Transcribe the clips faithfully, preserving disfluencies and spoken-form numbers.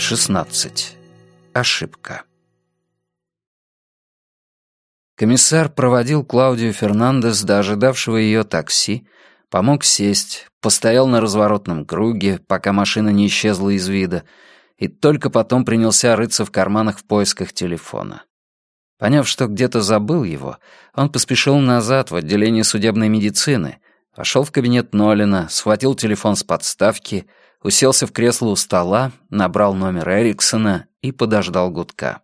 шестнадцать. Ошибка. Комиссар проводил Клаудию Фернандес до ожидавшего ее такси, помог сесть, постоял на разворотном круге, пока машина не исчезла из вида, и только потом принялся рыться в карманах в поисках телефона. Поняв, что где-то забыл его, он поспешил назад в отделение судебной медицины, вошел в кабинет Нолина, схватил телефон с подставки, уселся в кресло у стола, набрал номер Эриксона и подождал гудка.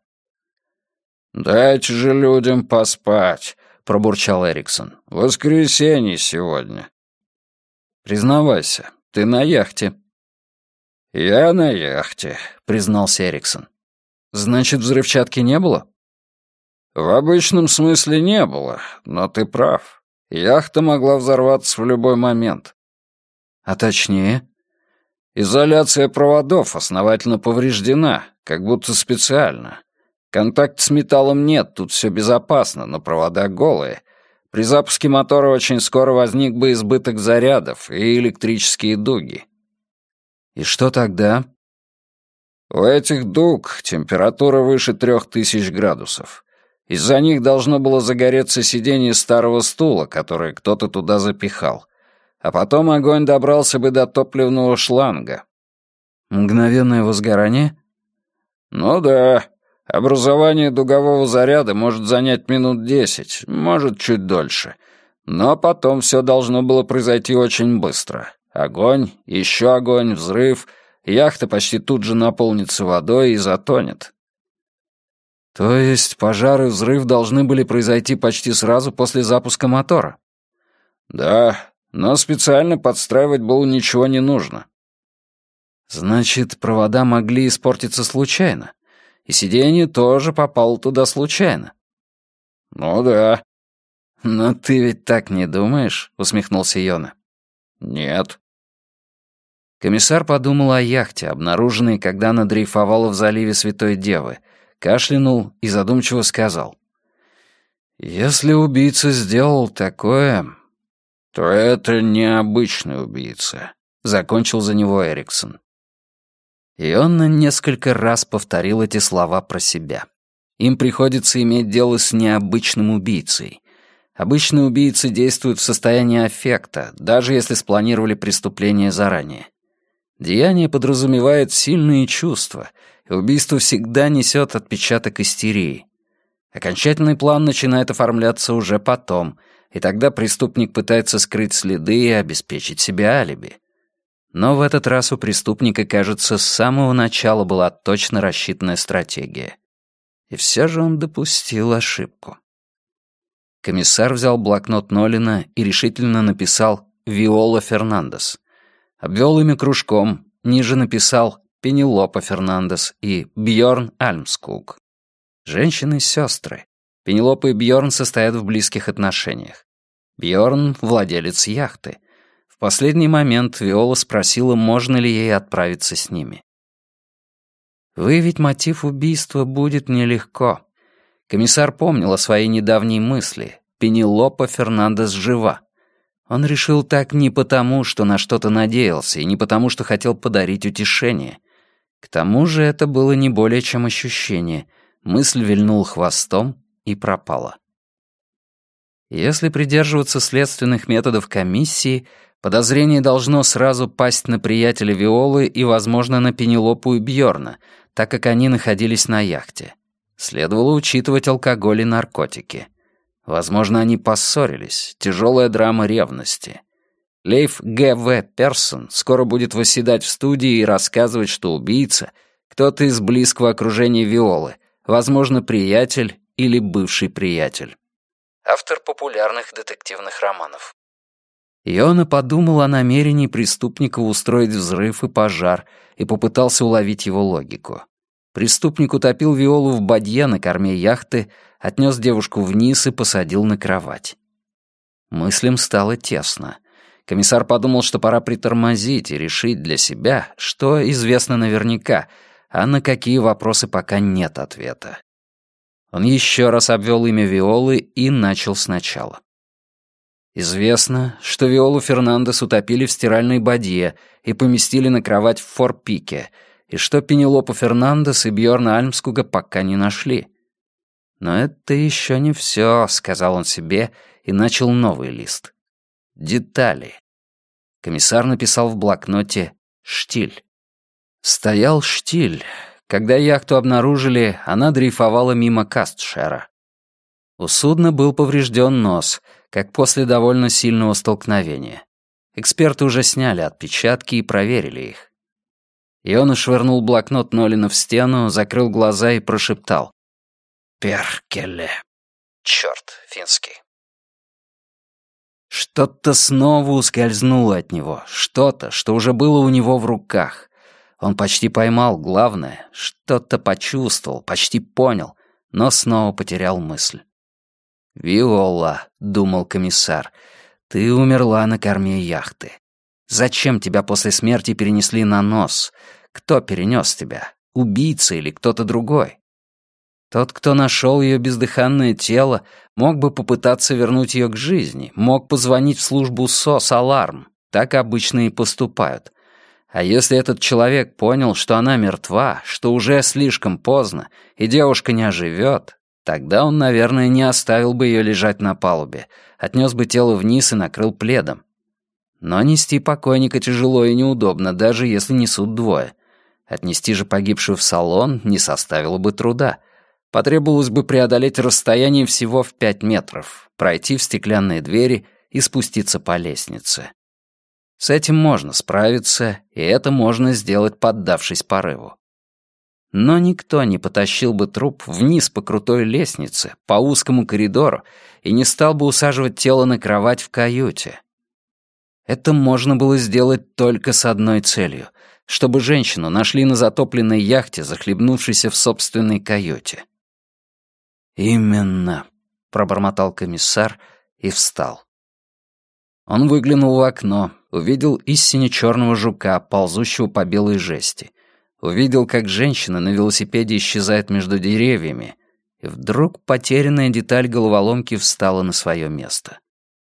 «Дайте же людям поспать», — пробурчал Эриксон. «Воскресенье сегодня». «Признавайся, ты на яхте». «Я на яхте», — признался Эриксон. «Значит, взрывчатки не было?» «В обычном смысле не было, но ты прав. Яхта могла взорваться в любой момент». «А точнее?» «Изоляция проводов основательно повреждена, как будто специально. Контакта с металлом нет, тут все безопасно, но провода голые. При запуске мотора очень скоро возник бы избыток зарядов и электрические дуги». «И что тогда?» «У этих дуг температура выше трех тысяч градусов. Из-за них должно было загореться сиденье старого стула, которое кто-то туда запихал. А потом огонь добрался бы до топливного шланга». «Мгновенное возгорание?» «Ну да. Образование дугового заряда может занять минут десять, может, чуть дольше. Но потом все должно было произойти очень быстро. Огонь, еще огонь, взрыв. Яхта почти тут же наполнится водой и затонет». «То есть пожар и взрыв должны были произойти почти сразу после запуска мотора?» «Да, но специально подстраивать было ничего не нужно». «Значит, провода могли испортиться случайно? И сиденье тоже попало туда случайно?» «Ну да». «Но ты ведь так не думаешь?» — усмехнулся Йона. «Нет». Комиссар подумал о яхте, обнаруженной, когда она дрейфовала в заливе Святой Девы, кашлянул и задумчиво сказал. «Если убийца сделал такое, то это необычный убийца», — закончил за него Эриксон. И он на несколько раз повторил эти слова про себя. Им приходится иметь дело с необычным убийцей. Обычные убийцы действуют в состоянии аффекта, даже если спланировали преступление заранее. Деяние подразумевает сильные чувства, и убийство всегда несет отпечаток истерии. Окончательный план начинает оформляться уже потом, и тогда преступник пытается скрыть следы и обеспечить себе алиби. Но в этот раз у преступника, кажется, с самого начала была точно рассчитанная стратегия. И все же он допустил ошибку. Комиссар взял блокнот Нолина и решительно написал «Виола Фернандес». Обвел имя кружком, ниже написал «Пенелопа Фернандес» и «Бьорн Альмскуг». Женщины-сестры. Пенелопа и Бьорн состоят в близких отношениях. Бьорн — владелец яхты. В последний момент Виола спросила, можно ли ей отправиться с ними. Выявить мотив убийства будет нелегко. Комиссар помнил о своей недавней мысли. Пенелопа Фернандес жива. Он решил так не потому, что на что-то надеялся, и не потому, что хотел подарить утешение. К тому же это было не более чем ощущение. Мысль вильнула хвостом и пропала. Если придерживаться следственных методов комиссии, подозрение должно сразу пасть на приятеля Виолы и, возможно, на Пенелопу и Бьорна, так как они находились на яхте. Следовало учитывать алкоголь и наркотики. Возможно, они поссорились. Тяжелая драма ревности. Лейф Г В. Персон скоро будет восседать в студии и рассказывать, что убийца — кто-то из близкого окружения Виолы, возможно, приятель или бывший приятель. Автор популярных детективных романов. Йона подумал о намерении преступника устроить взрыв и пожар и попытался уловить его логику. Преступник утопил Виолу в бадье на корме яхты, отнес девушку вниз и посадил на кровать. Мыслям стало тесно. Комиссар подумал, что пора притормозить и решить для себя, что известно наверняка, а на какие вопросы пока нет ответа. Он еще раз обвел имя Виолы и начал сначала. Известно, что Виолу Фернандес утопили в стиральной бадье и поместили на кровать в форпике, и что Пенелопу Фернандес и Бьорна Альмскуга пока не нашли. «Но это еще не все», — сказал он себе и начал новый лист. Детали. Комиссар написал в блокноте «Штиль». Стоял штиль. Когда яхту обнаружили, она дрейфовала мимо Кастшера. У судна был поврежден нос, как после довольно сильного столкновения. Эксперты уже сняли отпечатки и проверили их. Иона швырнул блокнот Нолина в стену, закрыл глаза и прошептал: «Перкеле». Чёрт, финский. Что-то снова ускользнуло от него, что-то, что уже было у него в руках. Он почти поймал главное, что-то почувствовал, почти понял, но снова потерял мысль. «Виола», — думал комиссар, — «ты умерла на корме яхты. Зачем тебя после смерти перенесли на нос? Кто перенес тебя? Убийца или кто-то другой? Тот, кто нашел ее бездыханное тело, мог бы попытаться вернуть ее к жизни, мог позвонить в службу СОС-Аларм. Так обычно и поступают. А если этот человек понял, что она мертва, что уже слишком поздно, и девушка не оживет, тогда он, наверное, не оставил бы ее лежать на палубе, отнес бы тело вниз и накрыл пледом. Но нести покойника тяжело и неудобно, даже если несут двое. Отнести же погибшую в салон не составило бы труда. Потребовалось бы преодолеть расстояние всего в пять метров, пройти в стеклянные двери и спуститься по лестнице. С этим можно справиться, и это можно сделать, поддавшись порыву. Но никто не потащил бы труп вниз по крутой лестнице, по узкому коридору, и не стал бы усаживать тело на кровать в каюте. Это можно было сделать только с одной целью — чтобы женщину нашли на затопленной яхте, захлебнувшейся в собственной каюте. «Именно», — пробормотал комиссар и встал. Он выглянул в окно, увидел истине черного жука, ползущего по белой жести. Увидел, как женщина на велосипеде исчезает между деревьями, и вдруг потерянная деталь головоломки встала на свое место.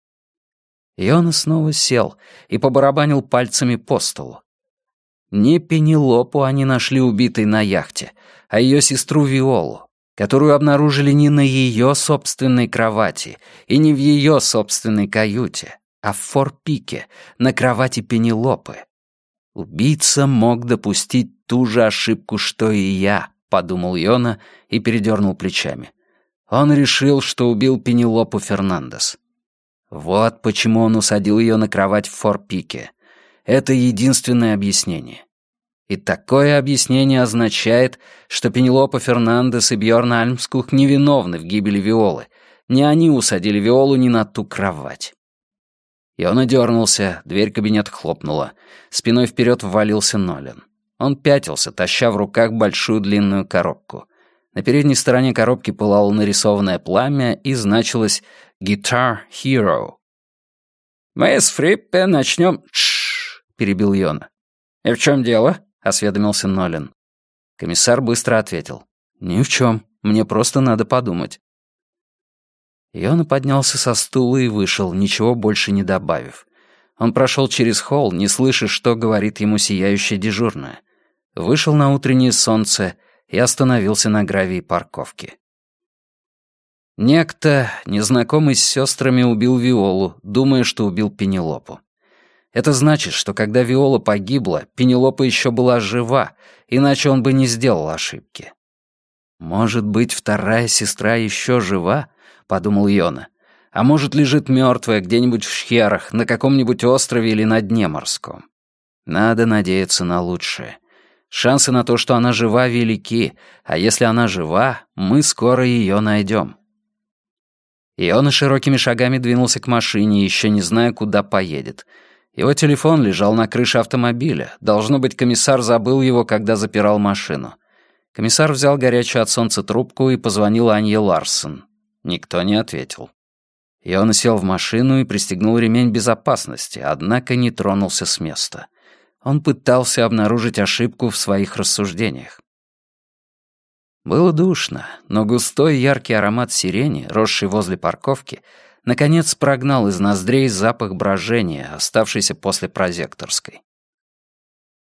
Иона снова сел и побарабанил пальцами по столу. Не Пенелопу они нашли убитой на яхте, а ее сестру Виолу, которую обнаружили не на ее собственной кровати и не в ее собственной каюте, а в форпике, на кровати Пенелопы. «Убийца мог допустить ту же ошибку, что и я», — подумал Иона и передернул плечами. Он решил, что убил Пенелопу Фернандес. Вот почему он усадил ее на кровать в форпике. Это единственное объяснение. И такое объяснение означает, что Пенелопа Фернандес и Бьорн Альмскуг невиновны в гибели Виолы. Не они усадили Виолу не на ту кровать. И он одернулся, дверь кабинета хлопнула. Спиной вперед ввалился Нолин. Он пятился, таща в руках большую длинную коробку. На передней стороне коробки пылало нарисованное пламя и значилось «Guitar Hero». «Мы с Фриппе начнем...» — перебил Йона. «И в чем дело?» — осведомился Нолин. Комиссар быстро ответил. «Ни в чем. Мне просто надо подумать». Йона поднялся со стула и вышел, ничего больше не добавив. Он прошел через холл, не слыша, что говорит ему сияющая дежурная. Вышел на утреннее солнце и остановился на гравии парковки. Некто, незнакомый с сестрами, убил Виолу, думая, что убил Пенелопу. Это значит, что когда Виола погибла, Пенелопа еще была жива, иначе он бы не сделал ошибки. «Может быть, вторая сестра еще жива?» — подумал Йона. «А может, лежит мертвая где-нибудь в Шхерах, на каком-нибудь острове или на дне морском? Надо надеяться на лучшее. Шансы на то, что она жива, велики, а если она жива, мы скоро ее найдем». Йона широкими шагами двинулся к машине, еще не зная, куда поедет. Его телефон лежал на крыше автомобиля. Должно быть, комиссар забыл его, когда запирал машину. Комиссар взял горячую от солнца трубку и позвонил Анье Ларсон. Никто не ответил. И он сел в машину и пристегнул ремень безопасности, однако не тронулся с места. Он пытался обнаружить ошибку в своих рассуждениях. Было душно, но густой яркий аромат сирени, росший возле парковки, наконец прогнал из ноздрей запах брожения, оставшийся после прозекторской.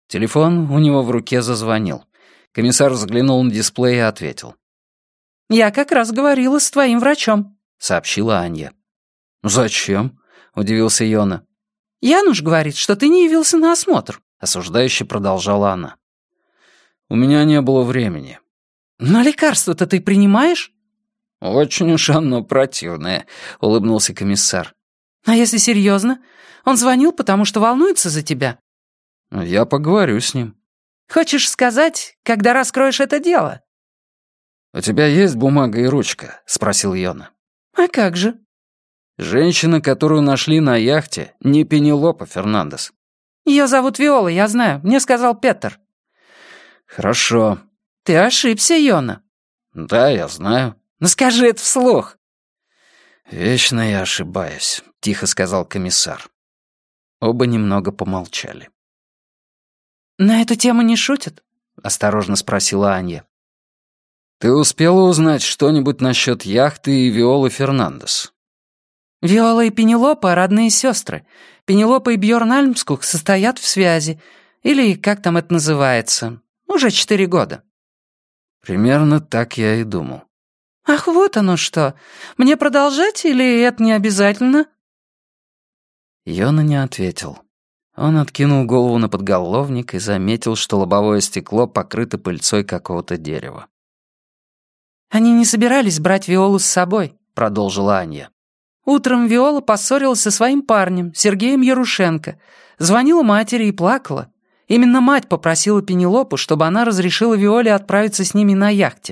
Телефон у него в руке зазвонил. Комиссар взглянул на дисплей и ответил. «Я как раз говорила с твоим врачом», — сообщила Анья. «Зачем?» — удивился Йона. «Януш говорит, что ты не явился на осмотр», — осуждающе продолжала она. «У меня не было времени». «Но лекарство-то ты принимаешь?» «Очень уж оно противное», — улыбнулся комиссар. «А если серьезно? Он звонил, потому что волнуется за тебя?» «Я поговорю с ним». «Хочешь сказать, когда раскроешь это дело?» «У тебя есть бумага и ручка?» — спросил Йона. «А как же?» «Женщина, которую нашли на яхте, не Пенелопа Фернандес». «Ее зовут Виола, я знаю. Мне сказал Петер». «Хорошо». «Ты ошибся, Йона». «Да, я знаю». «Ну скажи это вслух». «Вечно я ошибаюсь», — тихо сказал комиссар. Оба немного помолчали. «На эту тему не шутят?» — осторожно спросила Анья. «Ты успела узнать что-нибудь насчет яхты и Виолы Фернандес?» «Виола и Пенелопа — родные сестры. Пенелопа и Бьорн Альмскуг состоят в связи. Или как там это называется. Уже четыре года». «Примерно так я и думал». «Ах, вот оно что. Мне продолжать или это не обязательно?» Йона не ответил. Он откинул голову на подголовник и заметил, что лобовое стекло покрыто пыльцой какого-то дерева. «Они не собирались брать Виолу с собой», — продолжила Анья. «Утром Виола поссорилась со своим парнем, Сергеем Ярушенко. Звонила матери и плакала. Именно мать попросила Пенелопу, чтобы она разрешила Виоле отправиться с ними на яхте».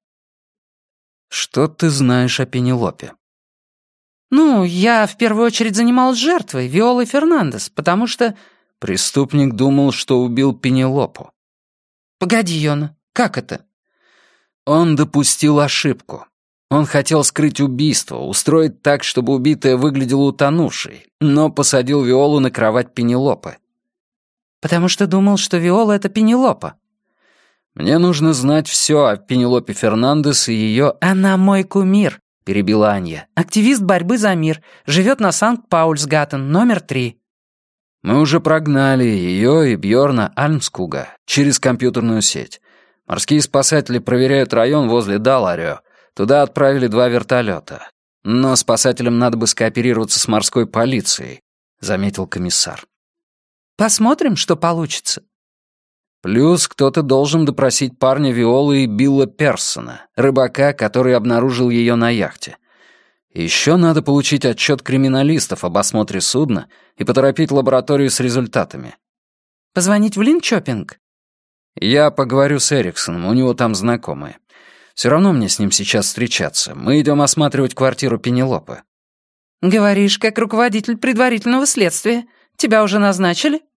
«Что ты знаешь о Пенелопе?» «Ну, я в первую очередь занималась жертвой, Виолой Фернандес, потому что...» «Преступник думал, что убил Пенелопу». «Погоди, Йона, как это?» Он допустил ошибку. Он хотел скрыть убийство, устроить так, чтобы убитая выглядела утонувшей, но посадил Виолу на кровать Пенелопы. «Потому что думал, что Виола — это Пенелопа». «Мне нужно знать все о Пенелопе Фернандес и ее...» «Она мой кумир», — перебила Анья. «Активист борьбы за мир. Живет на Санкт-Паульсгаттен, номер три». «Мы уже прогнали ее и Бьорна Альмскуга через компьютерную сеть. Морские спасатели проверяют район возле Даларио. Туда отправили два вертолета. Но спасателям надо бы скооперироваться с морской полицией», — заметил комиссар. «Посмотрим, что получится». Плюс кто-то должен допросить парня Виолы и Билла Персона, рыбака, который обнаружил ее на яхте. Еще надо получить отчет криминалистов об осмотре судна и поторопить лабораторию с результатами. «Позвонить в Линчопинг?» «Я поговорю с Эриксоном, у него там знакомые. Все равно мне с ним сейчас встречаться. Мы идем осматривать квартиру Пенелопы». «Говоришь, как руководитель предварительного следствия. Тебя уже назначили?»